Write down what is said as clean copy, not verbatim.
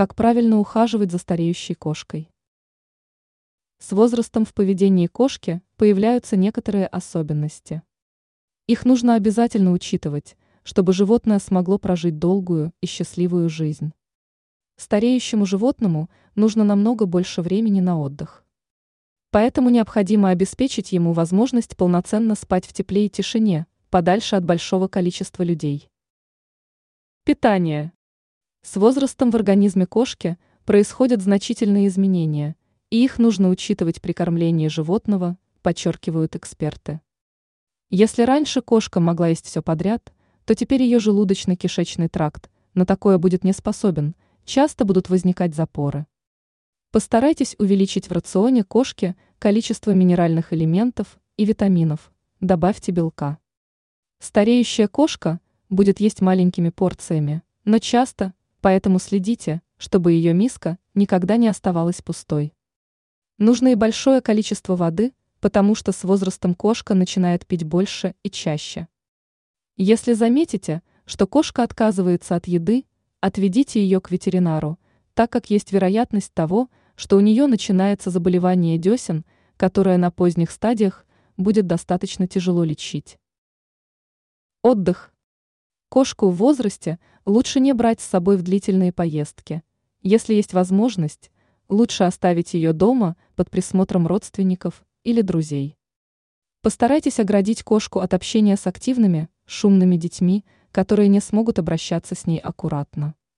Как правильно ухаживать за стареющей кошкой? С возрастом в поведении кошки появляются некоторые особенности. Их нужно обязательно учитывать, чтобы животное смогло прожить долгую и счастливую жизнь. Стареющему животному нужно намного больше времени на отдых. Поэтому необходимо обеспечить ему возможность полноценно спать в тепле и тишине, подальше от большого количества людей. Питание. С возрастом в организме кошки происходят значительные изменения, и их нужно учитывать при кормлении животного, подчеркивают эксперты. Если раньше кошка могла есть все подряд, то теперь ее желудочно-кишечный тракт на такое будет не способен, часто будут возникать запоры. Постарайтесь увеличить в рационе кошки количество минеральных элементов и витаминов, добавьте белка. Стареющая кошка будет есть маленькими порциями, но часто, поэтому следите, чтобы ее миска никогда не оставалась пустой. Нужно и большое количество воды, потому что с возрастом кошка начинает пить больше и чаще. Если заметите, что кошка отказывается от еды, отведите ее к ветеринару, так как есть вероятность того, что у нее начинается заболевание десен, которое на поздних стадиях будет достаточно тяжело лечить. Отдых. Кошку в возрасте лучше не брать с собой в длительные поездки. Если есть возможность, лучше оставить ее дома под присмотром родственников или друзей. Постарайтесь оградить кошку от общения с активными, шумными детьми, которые не смогут обращаться с ней аккуратно.